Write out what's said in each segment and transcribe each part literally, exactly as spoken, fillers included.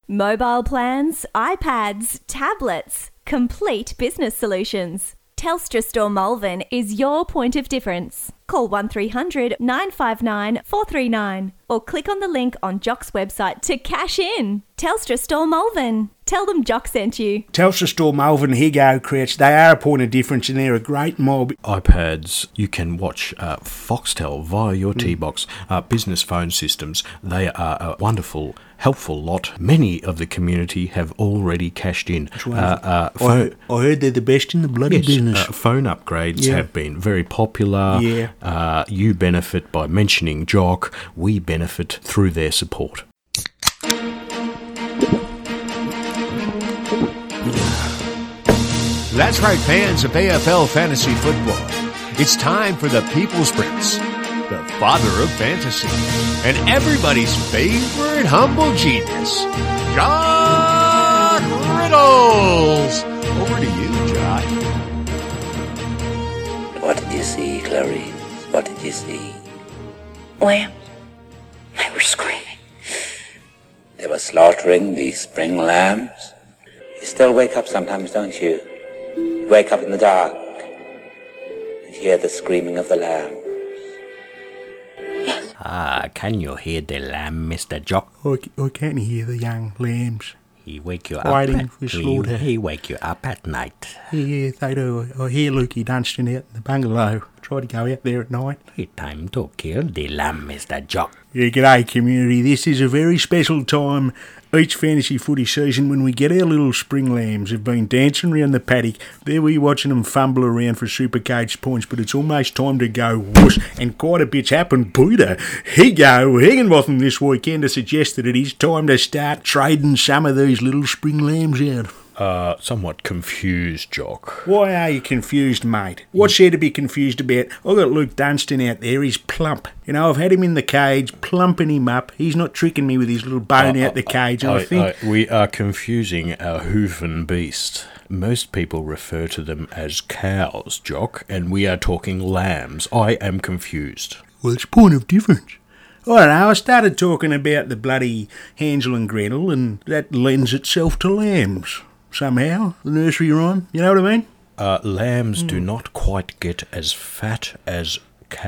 Mobile plans, iPads, tablets, complete business solutions. Telstra Store Malvern is your point of difference. Call one three hundred nine five nine four three nine or click on the link on Jock's website to cash in. Telstra Store Malvern. Tell them Jock sent you. Telstra Store Malvern, here go, Crouch. They are a point of difference and they're a great mob. iPads, you can watch uh, Foxtel via your mm. T-Box. Uh, business phone systems, they are a wonderful, helpful lot. Many of the community have already cashed in. That's wonderful. Uh, uh, phone, I, I heard they're the best in the bloody yes, business. Uh, phone upgrades yeah. have been very popular. Yeah. Uh, you benefit by mentioning Jock. We benefit through their support. That's right, fans of A F L Fantasy Football. It's time for the People's Prince, the father of fantasy, and everybody's favorite humble genius, Jock Riddles. Over to you, Jock. What did you see, Clarice? What did you see? Lambs. They were screaming. They were slaughtering these spring lambs. You still wake up sometimes, don't you? You wake up in the dark and hear the screaming of the lambs. Yes. Ah, can you hear the lamb, Mister Jock? I, I can hear the young lambs. He wake you up. Waiting at, for slaughter. He, he wake you up at night. Yeah, they do. I hear Lukey Dunstan out in the bungalow. I try to go out there at night. It's time to kill the lamb, Mister Jock. Yeah, g'day community. This is a very special time each fantasy footy season when we get our little spring lambs. Have been dancing around the paddock. There we're watching them fumble around for super cage points, but it's almost time to go whoosh, and quite a bit's happened. Peter, he go Higginbotham this weekend to suggest that it is time to start trading some of these little spring lambs out. Uh, somewhat confused, Jock. Why are you confused, mate? What's there to be confused about? I've got Luke Dunstan out there. He's plump. You know, I've had him in the cage, plumping him up. He's not tricking me with his little bone uh, out the cage. And I, I think I, we are confusing our hooven beast. Most people refer to them as cows, Jock, and we are talking lambs. I am confused. Well, it's a point of difference. I don't know, I started talking about the bloody Hansel and Gretel, and that lends itself to lambs. Somehow, the nursery rhyme, you know what I mean? Uh, lambs mm. do not quite get as fat as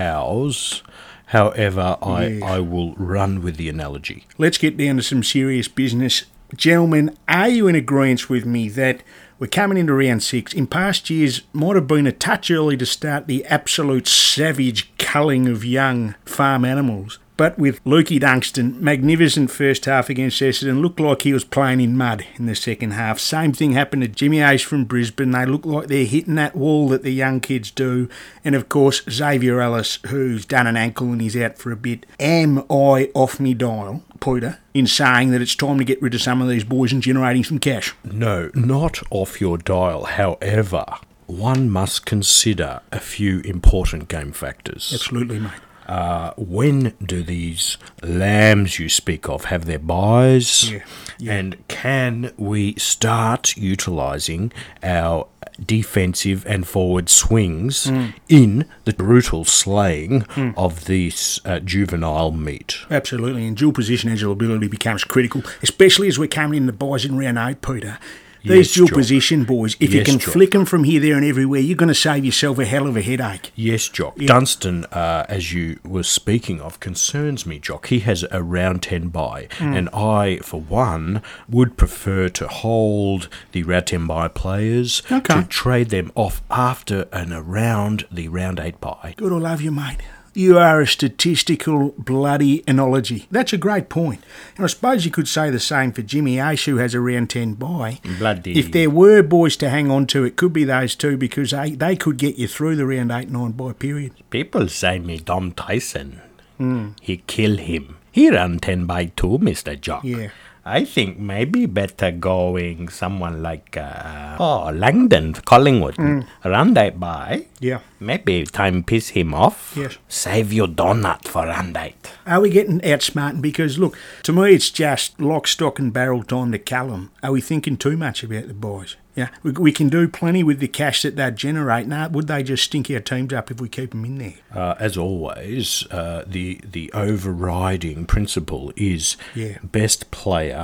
cows. However, I, yeah. I will run with the analogy. Let's get down to some serious business. Gentlemen, are you in agreement with me that we're coming into round six? In past years, might have been a touch early to start the absolute savage culling of young farm animals. But with Lukey Dunstan, magnificent first half against Essendon, looked like he was playing in mud in the second half. Same thing happened to Jimmy Ace from Brisbane. They look like they're hitting that wall that the young kids do. And of course, Xavier Ellis, who's done an ankle and he's out for a bit. Am I off me dial, Peter, in saying that it's time to get rid of some of these boys and generating some cash? No, not off your dial. However, one must consider a few important game factors. Absolutely, mate. Uh, when do these lambs you speak of have their buys? Yeah, yeah. And can we start utilising our defensive and forward swings mm. in the brutal slaying mm. of this uh, juvenile meat? Absolutely, and dual position eligibility becomes critical, especially as we're coming into buys in round eight, Peter. These yes, dual Jock. position boys, if yes, you can Jock. flick them from here, there and everywhere, you're going to save yourself a hell of a headache. Yes, Jock. Yeah. Dunstan, uh, as you were speaking of, concerns me, Jock. He has a round ten bye, mm. and I, for one, would prefer to hold the round ten bye players, okay. to trade them off after and around the round eight bye. Good, I love you, mate. You are a statistical bloody analogy. That's a great point. And I suppose you could say the same for Jimmy Ace, who has a round ten bye. Bloody. If there were boys to hang on to, it could be those two, because they, they could get you through the round eight nine bye period. People say me Dom Tyson. Mm. He kill him. He run ten by two, Mister Jock. Yeah. I think maybe better going someone like uh, oh Langdon, Collingwood, mm. run that by. Yeah. Maybe time piss him off. Yes. Save your donut for run that. Are we getting outsmarted? Because look, to me it's just lock, stock and barrel time to cull them. Are we thinking too much about the boys? Yeah, we, we can do plenty with the cash that they generate. Now, would they just stink our teams up if we keep them in there? Uh, as always, uh, the the overriding principle is yeah. best player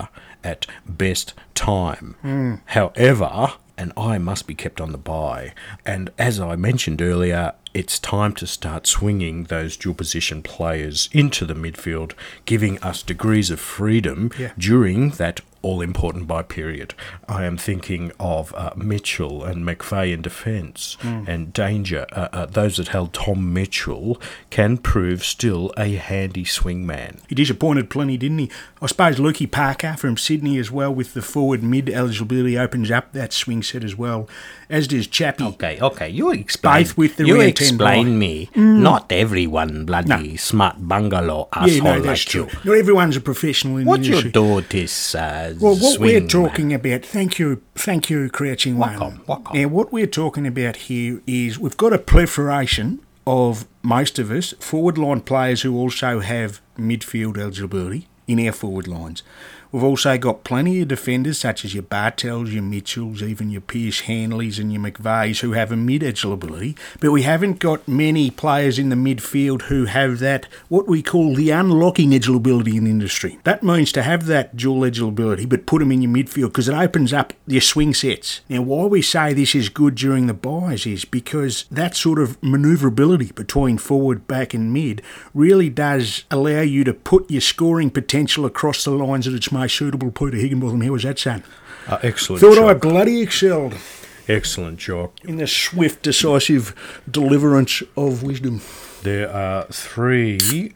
at best time. Mm. However, and I must be kept on the bye. And as I mentioned earlier, it's time to start swinging those dual position players into the midfield, giving us degrees of freedom yeah. during that all-important bye period. I am thinking of uh, Mitchell and McVeigh in defence mm. and Danger. Uh, uh, those that held Tom Mitchell can prove still a handy swingman. He disappointed plenty, didn't he? I suppose Lukey Parker from Sydney as well, with the forward mid eligibility, opens up that swing set as well, as does Chappie. Okay, okay, you explain. Both with the you rear explain ten me. Mm. Not everyone bloody no. smart bungalow asshole yeah, no, that's like true. you. Not everyone's a professional in what the industry. What you do this uh, Well, what swing, we're talking about, thank you, thank you, Crouching One. Welcome, welcome. Now, what we're talking about here is we've got a proliferation of most of us forward line players who also have midfield eligibility in our forward lines. We've also got plenty of defenders such as your Bartells, your Mitchells, even your Pierce Hanleys and your McVeighs who have a mid eligibility, but we haven't got many players in the midfield who have that, what we call the unlocking eligibility in the industry. That means to have that dual eligibility but put them in your midfield because it opens up your swing sets. Now, why we say this is good during the buys is because that sort of manoeuvrability between forward, back and mid really does allow you to put your scoring potential across the lines that it's most suitable. Peter Higginbotham, how was that, son? Uh, excellent. Thought job. I bloody excelled. Excellent job. In the swift, decisive deliverance of wisdom. There are three.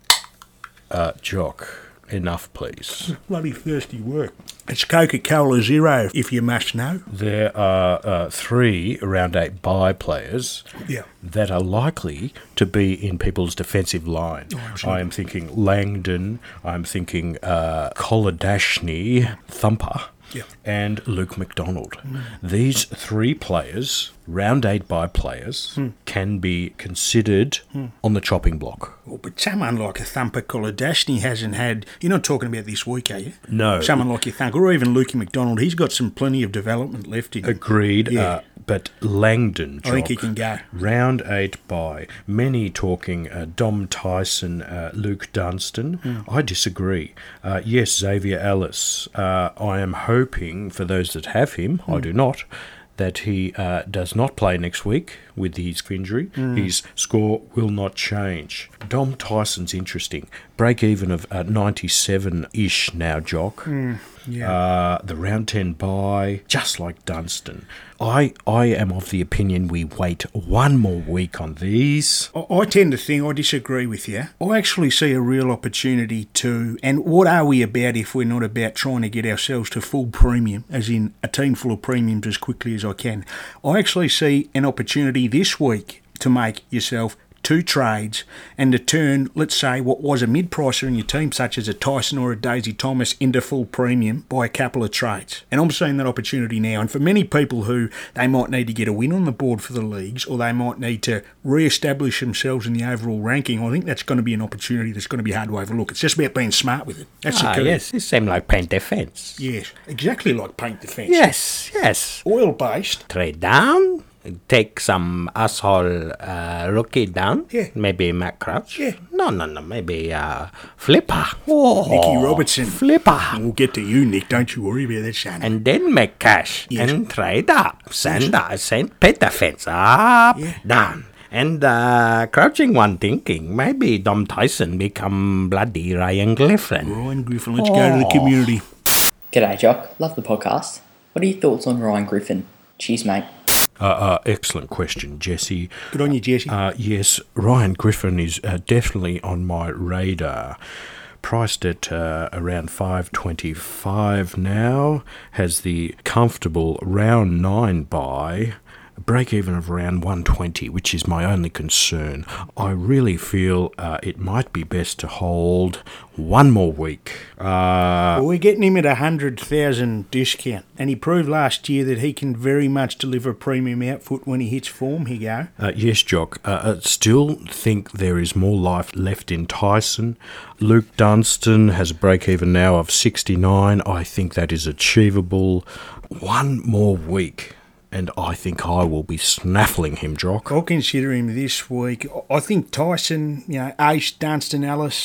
Uh, Jock, enough, please. Bloody thirsty work. It's Coca-Cola Zero, if you must know. There are uh, three round eight bye players yeah. that are likely to be in people's defensive line. Oh, I am thinking Langdon, I'm thinking uh, Kolodashny, Thumper, yeah. and Luke McDonald. Mm. These three players, round eight bye players, mm. can be considered mm. on the chopping block. Well, but someone like a Thumper Kolodashny hasn't had... You're not talking about this week, are you? No. Someone like your Thumper, or even Lukey McDonald, he's got some plenty of development left in him. Agreed. Yeah. Uh, but Langdon, Jock, I think he can go. Round eight bye. Many talking uh, Dom Tyson, uh, Luke Dunstan. Mm. I disagree. Uh, yes, Xavier Ellis. Uh, I am hoping, for those that have him, mm. I do not, that he uh, does not play next week with his injury. Mm. His score will not change. Dom Tyson's interesting. Break even of uh, ninety-seven-ish now, Jock. Mm. Yeah. Uh, the round ten bye, just like Dunstan. I I am of the opinion we wait one more week on these. I, I tend to think, I disagree with you. I actually see a real opportunity to, and what are we about if we're not about trying to get ourselves to full premium, as in a team full of premiums as quickly as I can. I actually see an opportunity this week to make yourself two trades and to turn, let's say, what was a mid-pricer in your team, such as a Tyson or a Daisy Thomas, into full premium by a couple of trades. And I'm seeing that opportunity now. And for many people who they might need to get a win on the board for the leagues, or they might need to re-establish themselves in the overall ranking, I think that's going to be an opportunity that's going to be hard to overlook. It's just about being smart with it. That's ah, the key. Yes, it seems like paint defence. Yes, exactly like paint defence. Yes, yes. Oil-based. Trade down. Take some asshole uh, rookie down. Yeah. Maybe Matt Crouch. Yeah. No, no, no. Maybe uh, Flipper. Oh, Nicky Robertson. Flipper. We'll get to you, Nick. Don't you worry about that, son. And then make cash. Yes. And trade up. Send, yes. uh, send pay defense up, yeah. down. And uh, Crouching One thinking, maybe Dom Tyson become bloody Ryan Griffin. Ryan Griffin. Let's oh. go to the community. G'day, Jock. Love the podcast. What are your thoughts on Ryan Griffin? Cheers, mate. Uh, uh, excellent question, Jesse. Good on you, Jesse. Uh, yes, Ryan Griffin is uh, definitely on my radar. Priced at uh, around five twenty-five now, has the comfortable round nine buy, a break even of around one twenty, which is my only concern. I really feel uh, it might be best to hold one more week. Uh, well, we're getting him at a one hundred thousand discount, and he proved last year that he can very much deliver a premium output when he hits form. Here you go. Uh, yes, Jock. Uh, I still think there is more life left in Tyson. Luke Dunstan has a break-even now of sixty-nine. I think that is achievable. One more week, and I think I will be snaffling him, Jock. I'll consider him this week. I think Tyson, you know, Ace, Dunstan, Ellis,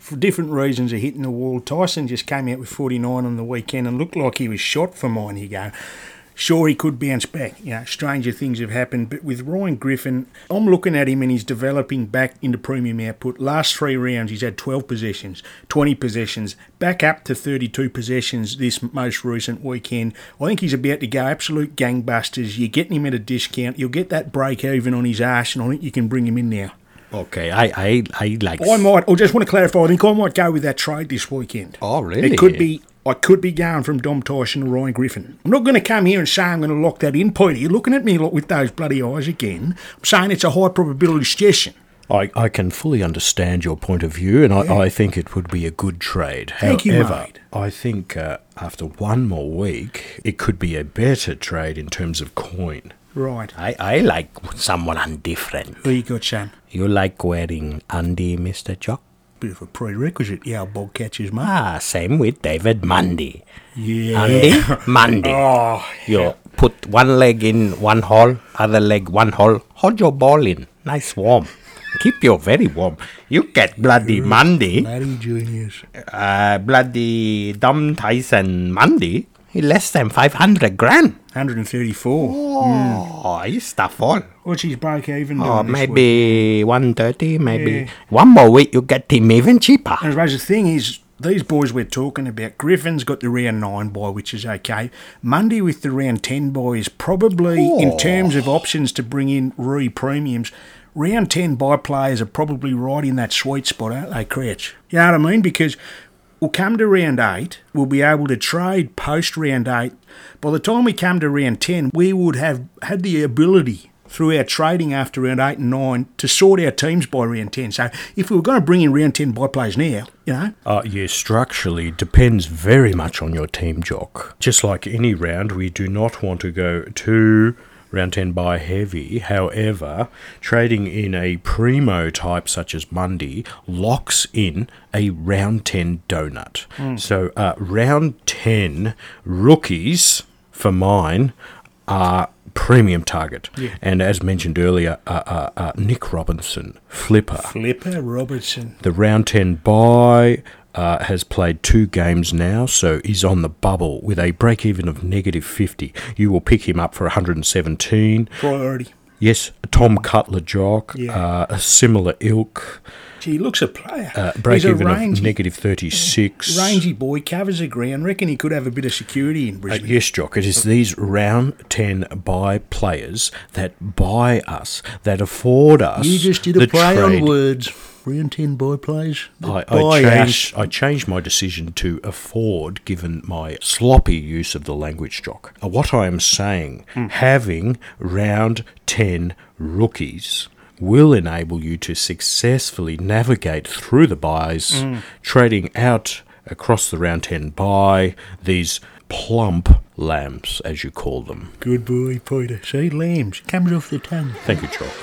for different reasons, are hitting the wall. Tyson just came out with forty-nine on the weekend and looked like he was shot for mine. You go, sure, he could bounce back. You know, stranger things have happened. But with Ryan Griffin, I'm looking at him and he's developing back into premium output. Last three rounds, he's had twelve possessions, twenty possessions, back up to thirty-two possessions this most recent weekend. I think he's about to go absolute gangbusters. You're getting him at a discount. You'll get that break even on his arse, and I think you can bring him in now. Okay, I, I, I like... I might, I just want to clarify, I think I might go with that trade this weekend. Oh, really? It could be... I could be going from Dom Tyson to Ryan Griffin. I'm not going to come here and say I'm going to lock that in, Peter. You're looking at me like with those bloody eyes again. I'm saying it's a high probability suggestion. I, I can fully understand your point of view, and yeah. I, I think it would be a good trade. Thank However, you, mate. I think uh, after one more week, it could be a better trade in terms of coin. Right. I, I like someone different. Who you got, son? You like wearing undie, Mister Jock? Bit of a prerequisite, yeah, bog catchers, mate. Ah, same with David Mundy. Yeah. Andy, Mundy. Oh, You put one leg in one hole, other leg one hole. Hold your ball in. Nice warm. Keep you very warm. You get bloody Mundy. bloody genius. Uh, bloody Dom Tyson Mundy. He less than five hundred grand. one hundred thirty-four. Oh, mm. He's stuff all. What's his break even Oh, doing this maybe week? one thirty, maybe. Yeah. One more week, you get him even cheaper. And I suppose the thing is, these boys we're talking about, Griffin's got the round nine buy, which is okay. Monday with the round ten buy is probably, Oh. in terms of options to bring in re-premiums, round ten buy players are probably right in that sweet spot, aren't they, Crouch? You know what I mean? Because we'll come to round eight, we'll be able to trade post round eight. By the time we come to round ten, we would have had the ability through our trading after round eight and nine to sort our teams by round ten. So if we were going to bring in round ten buy players now, you know. Uh, yeah, structurally depends very much on your team, Jock. Just like any round, we do not want to go too round ten buy heavy. However, trading in a primo type such as Mundy locks in a round ten donut. Mm. So uh, round ten rookies for mine are premium target. Yeah. And as mentioned earlier, uh, uh, uh, Nick Robinson, Flipper. Flipper Robertson. The round ten buy uh, has played two games now, so he's on the bubble with a break-even of negative fifty. You will pick him up for one hundred seventeen. Priority. Yes, Tom Cutler Jock, Yeah. uh, a similar ilk. Gee, he looks a player. Uh, He's a break-even of rangy, negative thirty-six. rangy boy, covers the ground. Reckon he could have a bit of security in Uh, Brisbane. yes, Jock, it is these round ten buy players that buy us, that afford us You just did the a play trade. on words. Round ten buy players. I, Buy I, us. changed, I changed my decision to afford, given my sloppy use of the language, Jock. Uh, What I am saying, Hmm. having round ten rookies will enable you to successfully navigate through the buys, Hmm. trading out across the round ten buy, these plump lambs, as you call them. Good boy, Peter. See, lambs. Comes off the tongue. Thank you, Jock.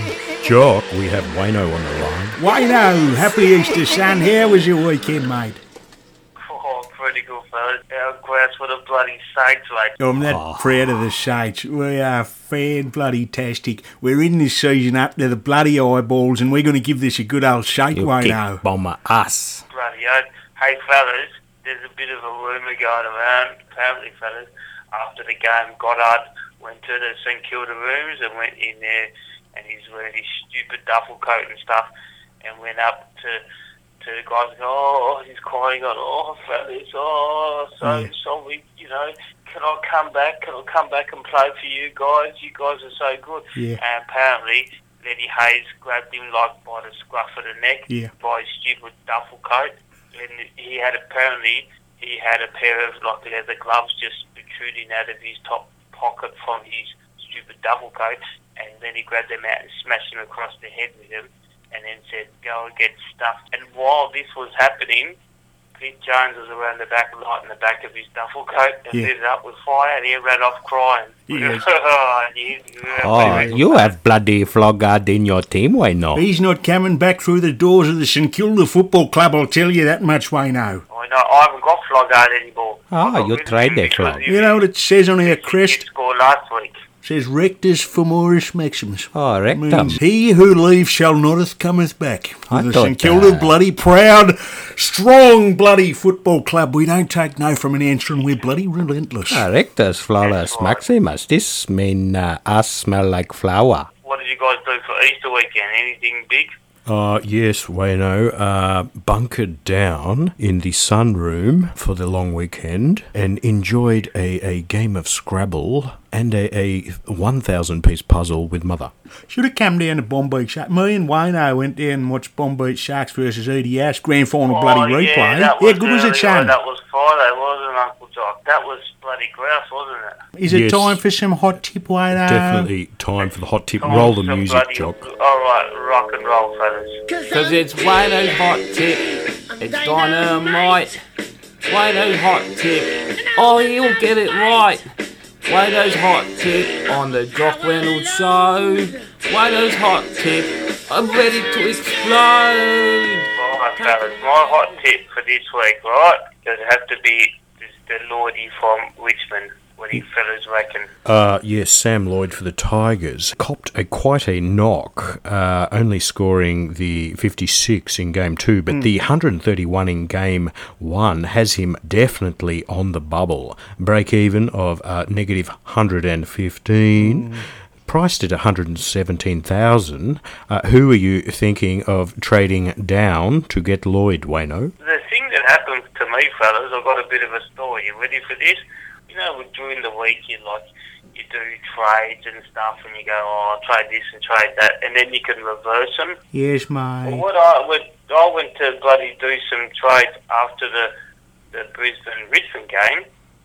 Jock, we have Wayno on the line. Wayno, happy Easter, son. How was your weekend, mate? Oh, pretty good, fellas. Our grass for the bloody Saints, mate. I'm that proud of the Saints. We are fan-bloody-tastic. We're in this season up to the bloody eyeballs, and we're going to give this a good old shake, You Wayno. kick bomber ass. Bloody oath. Hey, fellas, there's a bit of a rumour going around. Apparently, fellas, after the game, Goddard went to the St Kilda rooms and went in there, and he's wearing his stupid duffel coat and stuff, and went up to to the guys and go, oh, he's crying on, oh, fellas, oh, so Yeah. sorry, you know, can I come back? Can I come back and play for you guys? You guys are so good. Yeah. And apparently, Lenny Hayes grabbed him like by the scruff of the neck, Yeah. by his stupid duffel coat, and he had apparently he had a pair of like leather gloves just protruding out of his top pocket from his stupid duffel coat, and then he grabbed them out and smashed them across the head with him, and then said, "Go and get stuffed." And while this was happening, Pete Jones was around the back, lighting the back of his duffel coat, and Yeah. lit it up with fire, and he ran off crying. Yes. Oh, you have bloody Floggard in your team, why not? He's not coming back through the doors of the St Kilda Football Club, I'll tell you that much, Wayno. I know, I haven't got Floggard anymore. Ah, I got you rid of tried him that because one. he- You know what it says on our he crest? scored last week. Says rectus femoris maximus. Oh, rectum. Means he who leaves shall not cometh back. I the thought, St Kilda uh, bloody proud, strong bloody football club. We don't take no from an answer and we're bloody relentless. Ah, rectus flawless That's right. maximus. This mean uh, us smell like flour. What did you guys do for Easter weekend? Anything big? Uh, yes, Wayno, uh, bunkered down in the sunroom for the long weekend and enjoyed a, a game of Scrabble and a, a one thousand piece puzzle with Mother. Should have come down to Bombeach Sharks. Me and Wayno went down and watched Bombeach Sharks versus E D S grand final bloody Oh, replay. Yeah, that yeah was good was early. it, son? That was Friday, wasn't it, Uncle Jock? That was bloody grouse, wasn't it? Is it Yes. time for some hot tip, Wayno? Definitely time for the hot tip. Time Roll the for some music, bloody- Jock. All right, rock and roll, fellas. Cause it's Wayno's hot tip. It's dynamite. Wayno's hot tip. Oh, he'll get it right. Wayno's hot tip on the Jock Reynolds show. Wayno's hot tip. I'm ready to explode. All right, fellas, my hot tip for this week, right? Does have to be this, the Lordy from Richmond. What do you fellas reckon? Uh, yes, Sam Lloyd for the Tigers copped a quite a knock, uh, only scoring the fifty-six in game two, but the one hundred thirty-one in game one has him definitely on the bubble. Break even of uh, negative one hundred fifteen. Priced at one hundred seventeen thousand. Uh, who are you thinking of trading down to get Lloyd, Wayno? The thing that happens to me, fellas, I've got a bit of a story. You ready for this? You know, during the week, you like you do trades and stuff, and you go, oh, I'll trade this and trade that, and then you can reverse them. Yes, Well, mate. what I went, I went to bloody do some trades after the the Brisbane Richmond game.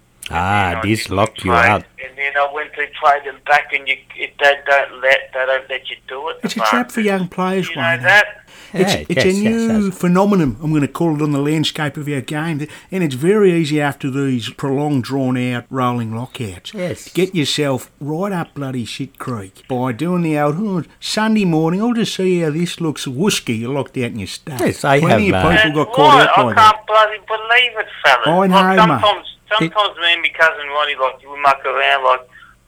Ah, And I this did locked some you trades, out. And then I went to trade them back, and you it, they don't let they don't let you do it. It's a trap for young players, You know Wayno. that? It's, Yeah, it's yes, a yes, new yes. phenomenon, I'm going to call it, on the landscape of our game. And it's very easy after these prolonged, drawn-out rolling lockouts Yes. to get yourself right up bloody shit creek by doing the old, oh, Sunday morning, I'll just see how this looks. Whooski, you're locked out in your stuff. Yes, I Plenty have, of uh, people That's got caught right. out I by can't that. bloody believe it, fellas. I know, like, mate. sometimes, sometimes me and my cousin Ronnie, like, we muck around, like,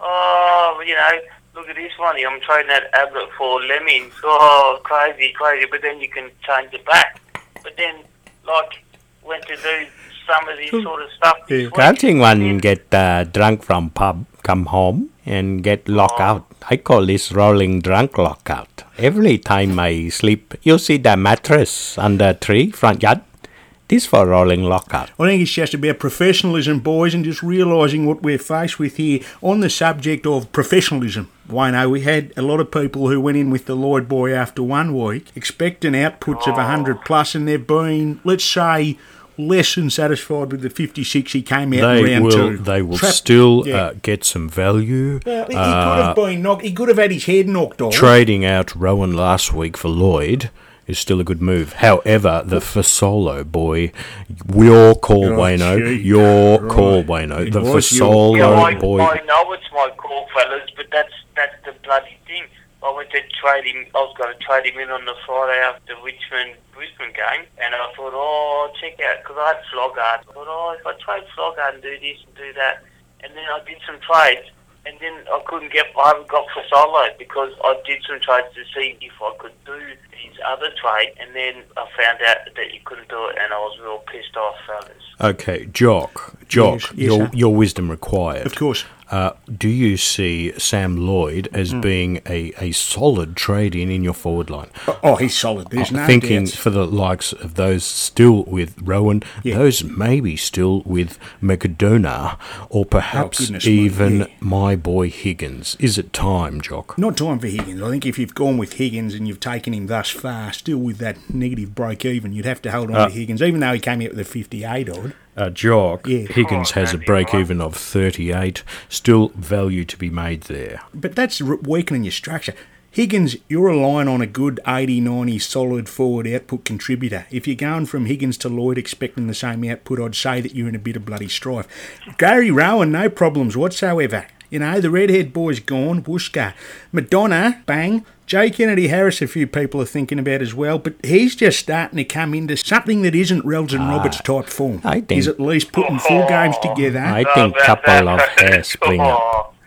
oh, you know, look at this one here. I'm trading that Ablett for Lemmings. Oh, crazy, crazy. But then you can change it back. But then, like, went to do some of this sort of stuff this week. Can't one get uh, drunk from pub, come home and get locked out? I call this rolling drunk lockout. Every time I sleep, you see the mattress under tree, front yard. This for rolling lockout. I think it's just about professionalism, boys, and just realising what we're faced with here on the subject of professionalism. Wayno, we had a lot of people who went in with the Lloyd boy after one week, expecting outputs of one hundred plus, and they've been, let's say, less than satisfied with the fifty-six he came out in They round will, two. they will Trap- still yeah. uh, get some value. Well, he, he Uh, could have been knocked. He could have had his head knocked off. Trading out Rowan last week for Lloyd is still a good move. However, the Fasolo boy, your call, Oh, Wayno, gee. your Right. call, Wayno. It The was your- Fasolo Yeah, I, boy. I know it's my call, fellas, but that's that's the bloody thing. I went to trade him. I was going to trade him in on the Friday after the Richmond Brisbane game, and I thought, oh, check out, because I had Flogard. I thought, oh, if I trade Flogard and do this and do that, and then I did some trades, and then I couldn't get. I haven't got Fasolo because I did some trades to see if I could do his other trade, and then I found out that you couldn't do it, and I was real pissed off, fellas. Okay, Jock, Jock, Yes, yes, your, sir. your wisdom required. Of course. Uh, do you see Sam Lloyd as Hmm. being a, a solid trade in in your forward line? Oh, he's solid. There's I'm no thinking doubts. for the likes of those still with Rowan, Yeah. those maybe still with McDonough, or perhaps goodness me, even yeah. my boy Higgins. Is it time, Jock? Not time for Higgins. I think if you've gone with Higgins and you've taken him thus far, still with that negative break even, you'd have to hold on Uh, to Higgins, even though he came out with a fifty-eight odd. Uh, Jock, Yeah. Higgins Oh, has a that'd be break right. even of thirty-eight. Still value to be made there. But that's r- weakening your structure. Higgins, you're relying on a good eighty, ninety solid forward output contributor. If you're going from Higgins to Lloyd expecting the same output, I'd say that you're in a bit of bloody strife. Gary Rowan, no problems whatsoever. You know, the redhead boy's gone, Wooshka. Madonna, bang. Jay Kennedy Harris, a few people are thinking about as well, but he's just starting to come into something that isn't Rels and Roberts type form. I think- He's at least putting full games together. I Oh, think that- couple that- of hair springer. Oh,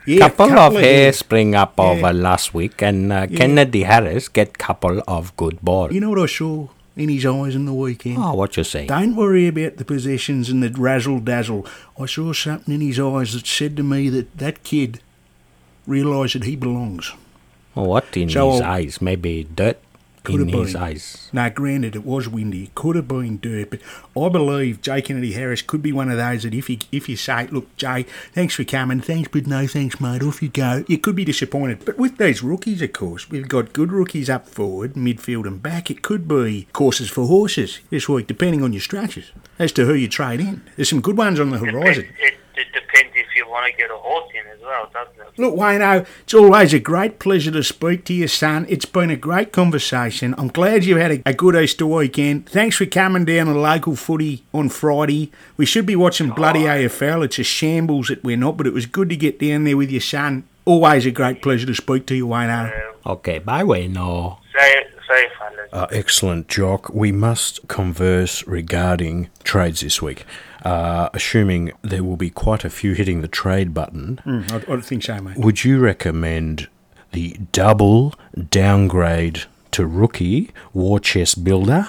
Yeah, couple, couple of of hair hair. spring up Yeah. over last week, and uh, Kennedy Harris get couple of good ball. You know what I saw in his eyes on the weekend? Oh, what you say? Don't worry about the possessions and the razzle-dazzle. I saw something in his eyes that said to me that that kid realised that he belongs. Oh, what in So, his uh, eyes? Maybe dirt Could in have his been. eyes. Now, granted, it was windy. It could have been dirt, but I believe Jay Kennedy Harris could be one of those that if you if you say, look, Jay, thanks for coming, thanks, but no thanks, mate, off you go, you could be disappointed. But with these rookies, of course, we've got good rookies up forward, midfield and back. It could be courses for horses this week, depending on your structures, as to who you trade in. There's some good ones on the horizon. It, it depends if you want to get a horse in as well, doesn't it? Look, Wayno, it's always a great pleasure to speak to you, son. It's been a great conversation. I'm glad you had a, a good Easter weekend. Thanks for coming down to local footy on Friday. We should be watching bloody A F L. It's a shambles that we're not, but it was good to get down there with your son. Always a great pleasure to speak to you, Wayno. Okay, bye, Wayno. Say, say, fellas. Uh, excellent, Jock. We must converse regarding trades this week. Uh, assuming there will be quite a few hitting the trade button, Mm, I, I think so, mate. would you recommend the double downgrade to rookie war chest builder,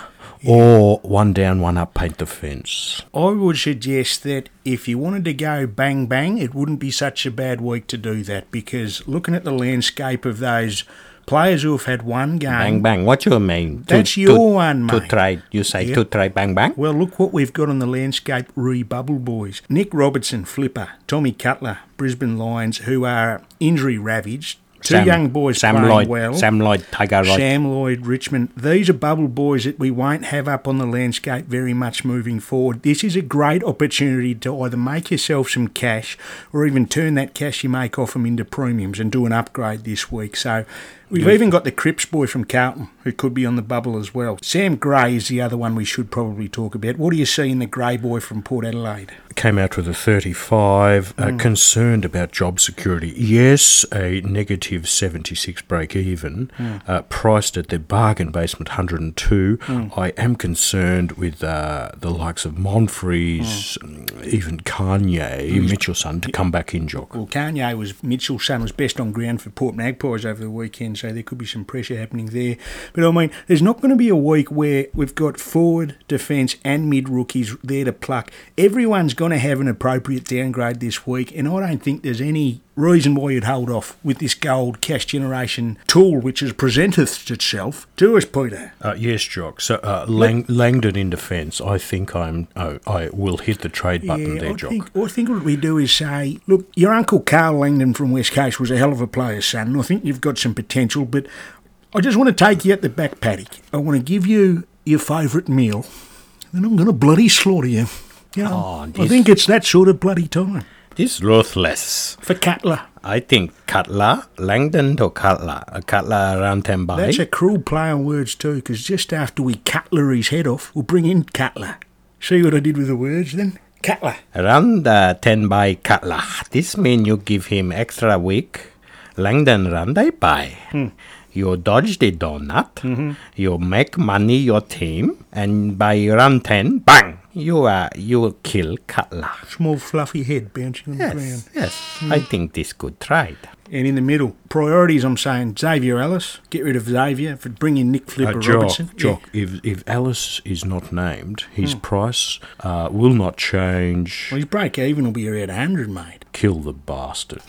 or one down, one up, paint the fence? I would suggest that if you wanted to go bang bang, it wouldn't be such a bad week to do that, because looking at the landscape of those players who have had one game... Bang, bang. What you mean? That's to, your to, one, To mate. trade. You say Yep. to trade bang, bang? Well, look what we've got on the landscape re-bubble boys. Nick Robertson, Flipper, Tommy Cutler, Brisbane Lions, who are injury-ravaged. Two Sam- young boys Sam playing Lloyd, well. Sam Lloyd, Tiger Rod. Sam Lloyd, Richmond. These are bubble boys that we won't have up on the landscape very much moving forward. This is a great opportunity to either make yourself some cash or even turn that cash you make off them into premiums and do an upgrade this week. So we've even got the Cripps boy from Carlton who could be on the bubble as well. Sam Gray is the other one we should probably talk about. What do you see in the Gray boy from Port Adelaide? Came out with a thirty-five, uh, concerned about job security. Yes, a negative seventy-six break even, uh, priced at the bargain basement one hundred and two. I am concerned with uh, the likes of Monfries, mm. even Kanye, Mitchelson, to come back in, Jock. Well, Kanye was, Mitchell's son was best on ground for Port Magpies over the weekend, so there could be some pressure happening there. But I mean, there's not going to be a week where we've got forward, defence and mid-rookies there to pluck. Everyone's going to have an appropriate downgrade this week, and I don't think there's any reason why you'd hold off with this gold cash generation tool which has presenteth itself to us, Peter. Uh, yes, Jock. So uh, Lang- Langdon in defence. I think I'm. Oh, I will hit the trade button Yeah, there, I Jock. think, I think what we do is say, look, your Uncle Carl Langdon from West Coast was a hell of a player, son, and I think you've got some potential, but I just want to take you at the back paddock. I want to give you your favourite meal, and I'm going to bloody slaughter you. You know, Oh, I this- think it's that sort of bloody time. This ruthless. For Cutler. I think Cutler, Langdon to Cutler. A Cutler around ten by. That's a cruel play on words too, because just after we Cutler his head off, we'll bring in Cutler. See what I did with the words then? Cutler. Around uh, ten by Cutler. This mean you give him extra week. Langdon run they by. Hmm. You dodge the donut. Mm-hmm. You make money your team, and by round ten, bang! You uh, you kill Cutler. Small fluffy head bouncing on the ground. Yes, yes. I think this good trade. And in the middle, priorities, I'm saying Xavier Ellis, get rid of Xavier, for bringing Nick Flipper Uh, Jock, Robertson. Jock, if, if Alice is not named, his price uh, will not change. Well, his break even will be around one hundred, mate. Kill the bastard.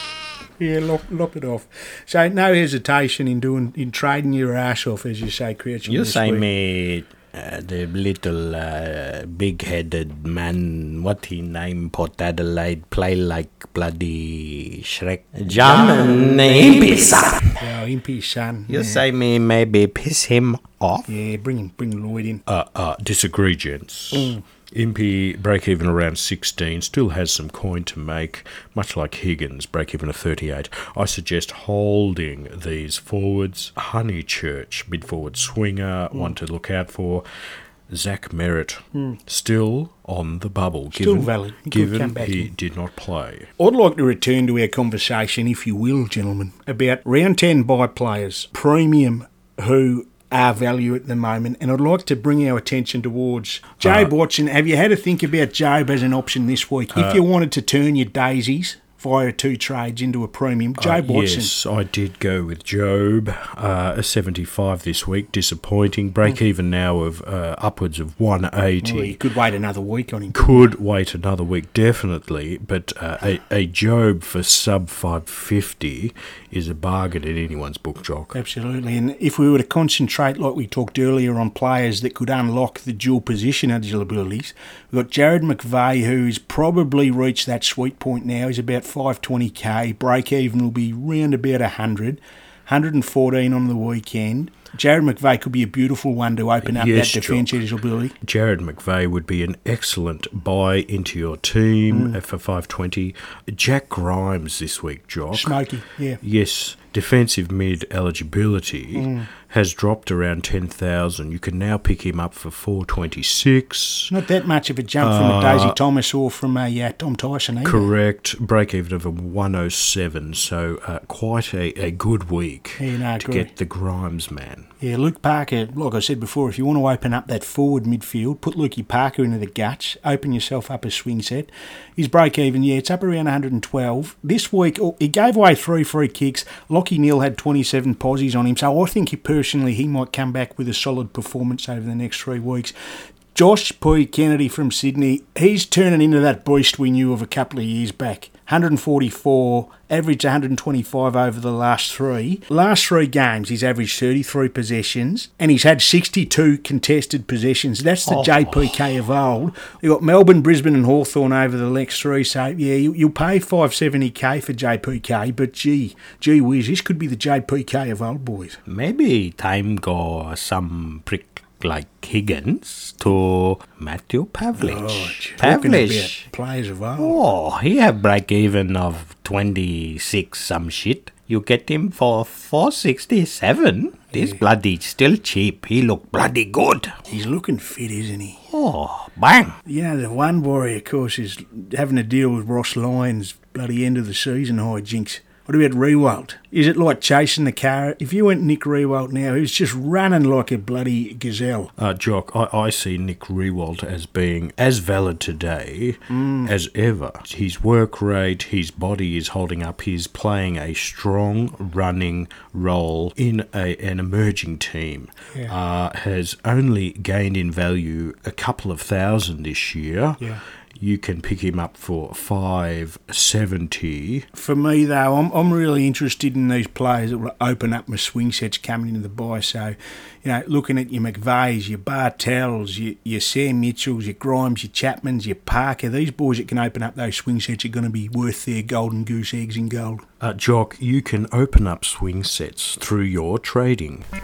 Yeah, lop, lop it off. So no hesitation in doing in trading your ass off, as you say, Crouch. You say me uh, the little uh, big-headed man, what he name Port Adelaide, play like bloody Shrek. John Impey-son. Oh, Impey's son. You yeah. say me maybe piss him off? Yeah, bring him, bring Lloyd in. Uh, uh, disagree, gents. Impey, break even around sixteen, still has some coin to make, much like Higgins, break even at thirty-eight. I suggest holding these forwards. Honeychurch, mid forward swinger, one to look out for. Zach Merritt, still on the bubble. Still given, valid. He could Given come back he in. did not play. I'd like to return to our conversation, if you will, gentlemen, about round ten buy players, premium, who are value at the moment, and I'd like to bring our attention towards Jobe Watson. Have you had to think about Jobe as an option this week? If you wanted to turn your daisies via two trades into a premium. Jobe Uh, Watson. yes, I did go with Job, uh, a seventy-five this week. Disappointing. Break even now of uh, upwards of one eighty. Well, you could wait another week on him. Could wait another week, definitely, but uh, a, a Job for sub five fifty is a bargain in anyone's book, Jock. Absolutely, and if we were to concentrate, like we talked earlier, on players that could unlock the dual position eligibilities, we've got Jared McVeigh, who's probably reached that sweet point now. He's about five twenty k. Break even will be round about one hundred. one fourteen on the weekend. Jared McVeigh could be a beautiful one to open up Yes, that defence Jock. eligibility. Jared McVeigh would be an excellent buy into your team Mm. uh, for five twenty. Jack Grimes this week, Jock. Smoky, yeah. Yes, defensive mid eligibility Mm. has dropped around ten thousand. You can now pick him up for four twenty-six. Not that much of a jump from a Uh, Daisy Thomas or from a uh, Tom Tyson either. Correct. Break even of a one oh seven, so uh, quite a, a good week Yeah, no, I to agree. get the Grimes man. Yeah, Luke Parker, like I said before, if you want to open up that forward midfield, put Lukey Parker into the guts, open yourself up a swing set. His break even, yeah, it's up around one hundred twelve. This week, oh, he gave away three free kicks. Lockie Neal had twenty-seven posies on him, so I think he personally he might come back with a solid performance over the next three weeks. Josh P. Kennedy from Sydney, he's turning into that beast we knew of a couple of years back. one forty-four, averaged one hundred twenty-five over the last three. Last three games, he's averaged thirty-three possessions, and he's had sixty-two contested possessions. That's the Oh. J P K of old. You've got Melbourne, Brisbane and Hawthorn over the next three, so yeah, you, you'll pay five seventy k for J P K, but gee, gee whiz, this could be the J P K of old boys. Maybe time go some prick like Higgins to Matthew Pavlich. Oh, talking Pavlich. about players of old. Oh, he have break even of twenty-six some shit. You get him for four sixty-seven. This bloody still cheap. He look bloody good. He's looking fit, isn't he? Oh, bang. You know, the one worry, of course, is having to deal with Ross Lyons' bloody end of the season hijinks. What about Rewalt? Is it like chasing the car? If you went Nick Rewalt now, he's just running like a bloody gazelle. Uh, Jock, I, I see Nick Rewalt as being as valid today as ever. His work rate, his body is holding up. He's playing a strong running role in a, an emerging team. Yeah. Uh, has only gained in value a couple of thousand this year. Yeah. You can pick him up for five seventy. For me, though, I'm I'm really interested in these players that will open up my swing sets coming into the buy. So, you know, looking at your McVeighs, your Bartells, your, your Sam Mitchells, your Grimes, your Chapmans, your Parker, these boys that can open up those swing sets are going to be worth their golden goose eggs in gold. Uh, Jock, you can open up swing sets through your trading. Uh,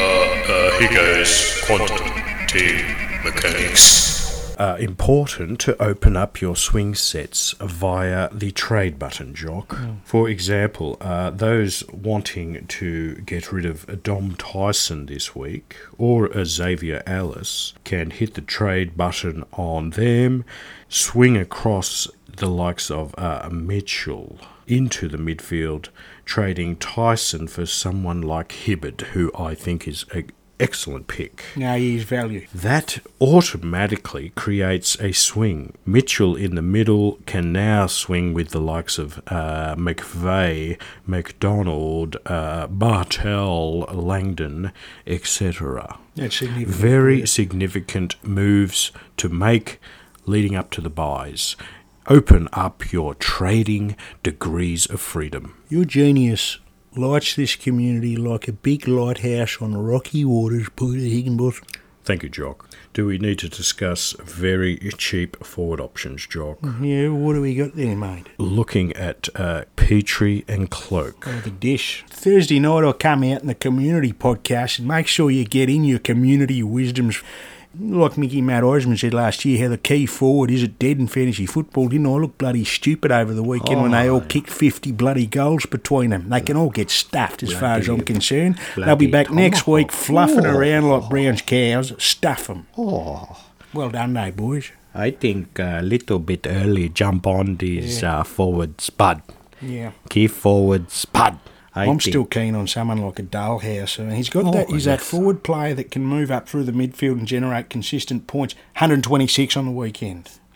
uh, here goes quantum team mechanics. Uh, important to open up your swing sets via the trade button, Jock. Mm. For example, uh, those wanting to get rid of Dom Tyson this week or a Xavier Alice can hit the trade button on them, swing across the likes of uh, Mitchell into the midfield, trading Tyson for someone like Hibbard, who I think is a excellent pick. No, he is value. That automatically creates a swing. Mitchell in the middle can now swing with the likes of uh, McVeigh, McDonald, uh, Bartell, Langdon, et cetera. That's significant. Very significant moves to make leading up to the buys. Open up your trading degrees of freedom. Your genius lights this community like a big lighthouse on rocky waters, Peter Higginbotham. Thank you, Jock. Do we need to discuss very cheap forward options, Jock? Yeah, what do we got there, mate? Looking at uh, Petrie and Cloak. Oh, the dish. Thursday night I'll come out in the community podcast and make sure you get in your community wisdoms. Like Mickey Matt Eisman said last year, how the key forward is it dead in fantasy football. Didn't I look bloody stupid over the weekend Oh, when they all kicked fifty bloody goals between them? They can all get stuffed as far as I'm concerned. They'll be back next week fluffing around like Brown's cows. Stuff them. Oh. Well done, eh, boys? I think a little bit early jump on this uh, forward spud. Yeah. Key forward spud. I I'm think. still keen on someone like a Dalhouse. I mean, he's got Oh, that. He's that yes. forward player that can move up through the midfield and generate consistent points. one hundred twenty-six on the weekend.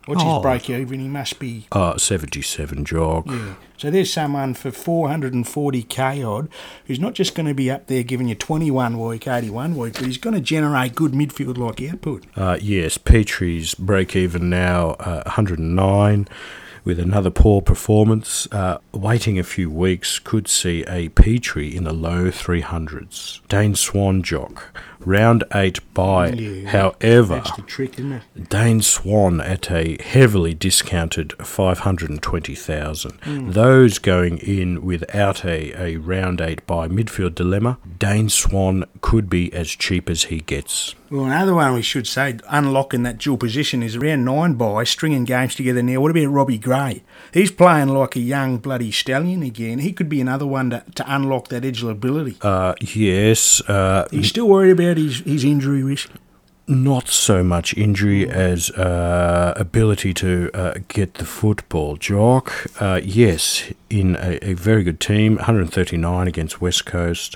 What's Oh. his break even? He must be... Uh, seventy-seven, Jock. Yeah. So there's someone for four hundred forty k odd who's not just going to be up there giving you twenty-one week, eighty-one week, but he's going to generate good midfield-like output. Uh, yes, Petrie's break even now uh, one hundred nine. With another poor performance, uh, waiting a few weeks could see a Petrie in the low three hundreds. Dane Swan, Jock, round eight bye. Yeah, However, that's the trick, isn't it? Dane Swan at a heavily discounted five hundred twenty thousand. Mm. Those going in without a, a round eight bye midfield dilemma, Dane Swan could be as cheap as he gets. Well, another one we should say, unlocking that dual position, is around nine by, stringing games together now. What about Robbie Gray? He's playing like a young bloody stallion again. He could be another one to, to unlock that edgeability. Uh, yes. Uh, He's still worried about his, his injury risk. Not so much injury as uh, ability to uh, get the football. Jock, uh, yes, in a, a very good team, one hundred thirty-nine against West Coast,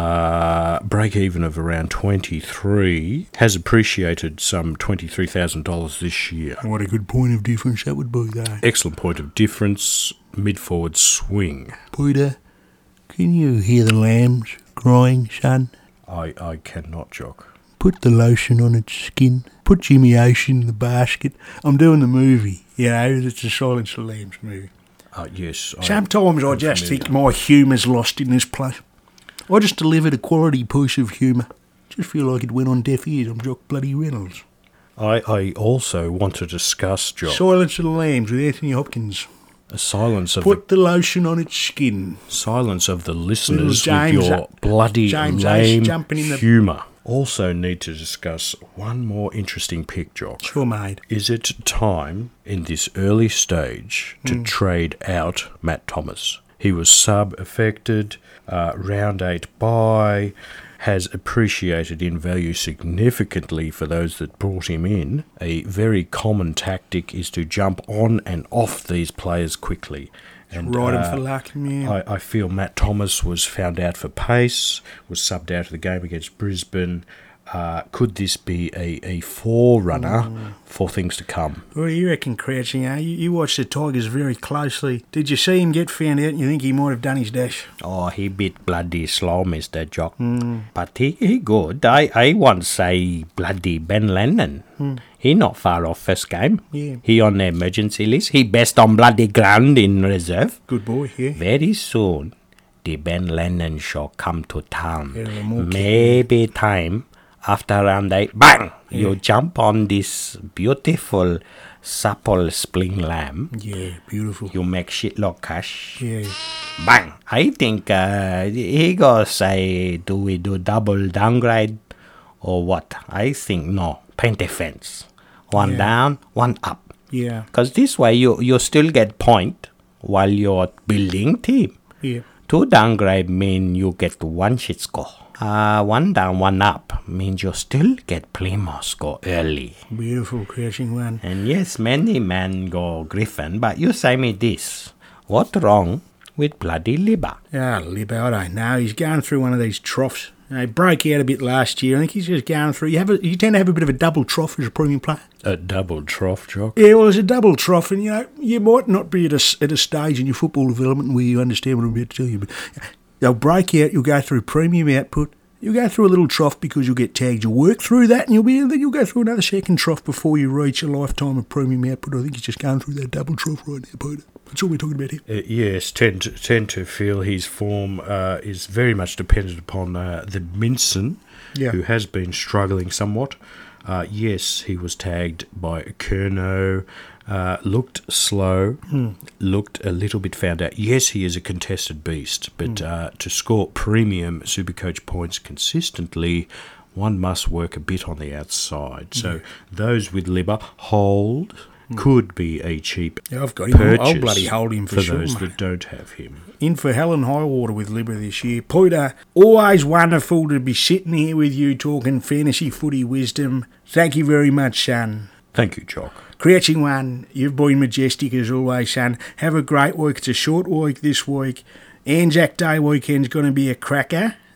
uh, break even of around twenty-three, has appreciated some twenty-three thousand dollars this year. What a good point of difference that would be, though. Excellent point of difference, mid-forward swing. Peter, can you hear the lambs crying, son? I, I cannot, Jock. Put the lotion on its skin. Put Jimmy Ocean in the basket. I'm doing the movie, you know, it's a Silence of the Lambs movie. Uh, yes. I- Sometimes I I'm just familiar. think my humour's lost in this place. I just delivered a quality piece of humour. Just feel like it went on deaf ears. I'm Jock Bloody Reynolds. I, I also want to discuss, Jock, Silence of the Lambs with Anthony Hopkins. a silence of Put the lotion on its skin. silence of the listeners Little James with your up- bloody James lame Ace jumping in the- humour. Also need to discuss one more interesting pick, Jock. Sure, mate. Is it time in this early stage to Mm. trade out Matt Thomas? He was sub-affected, uh, round eight bye, has appreciated in value significantly for those that brought him in. A very common tactic is to jump on and off these players quickly. And, Ride him uh, for luck, yeah. I, I feel Matt Thomas was found out for pace, was subbed out of the game against Brisbane. Uh, could this be a, a forerunner Mm. for things to come? What do you reckon, Crouching? Eh? You, you watch the Tigers very closely. Did you see him get found out and you think he might have done his dash? Oh, he bit bloody slow, Mister Jock. Mm. But he, he good. I, I once say bloody Ben Lennon. Mm. He not far off first game. Yeah. He on the emergency list. He best on bloody ground in reserve. Good boy, yeah. Very soon, the Ben Lennon show come to town. Yeah, the more Maybe time after round eight, bang! Yeah. You jump on this beautiful supple spring lamb. Yeah, beautiful. You make shitload cash. Yeah. Bang! I think uh, he go say, do we do double downgrade or what? I think no. Paint a fence. One Yeah. down, one up. Yeah. Because this way you, you still get point while you're building team. Yeah. Two downgrade mean you get one shit score. Uh, one down, one up means you still get Plymouth score early. Beautiful, Crouching One. And yes, many men go Griffin, but you say me this. What wrong with bloody Libba? Ah, Libbo, I don't know. He's going through one of these troughs. You know, he broke out a bit last year. I think he's just going through. You have a, you tend to have a bit of a double trough as a premium player. A double trough, Jock? Yeah, well, it's a double trough, and you know you might not be at a, s- at a stage in your football development where you understand what I'm about to tell you, but they'll break out. You'll go through premium output. You'll go through a little trough because you'll get tagged. You'll work through that, and you'll be then you'll go through another second trough before you reach a lifetime of premium output. I think he's just going through that double trough right now, Peter. That's all we're talking about here. Uh, yes, tend to, tend to feel his form uh, is very much dependent upon uh, the Minson, Yeah. who has been struggling somewhat. Uh, yes, he was tagged by Kerno, uh, looked slow, Hmm. looked a little bit found out. Yes, he is a contested beast, but Hmm. uh, to score premium Supercoach points consistently, one must work a bit on the outside. So those with Libba hold could be a cheap Yeah, I've got him. I'll- I'll purchase bloody hold him for for sure, those mate. that don't have him. In for hell and high water with Libba this year. Peter, always wonderful to be sitting here with you talking fantasy footy wisdom. Thank you very much, son. Thank you, Jock. Crouching One, you've been majestic as always, son. Have a great week. It's a short week this week. Anzac Day weekend's going to be a cracker.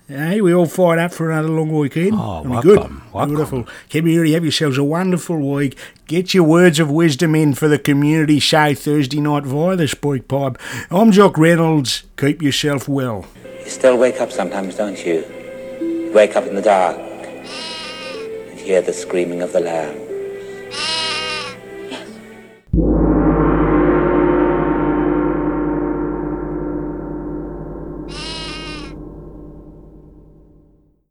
Hey, we all fired up for another long weekend. Oh, It'll be welcome, good. welcome. Beautiful. Community, have yourselves a wonderful week. Get your words of wisdom in for the community show Thursday night via the Speak Pipe. I'm Jock Reynolds. Keep yourself well. You still wake up sometimes, don't you? You wake up in the dark and hear the screaming of the lamb.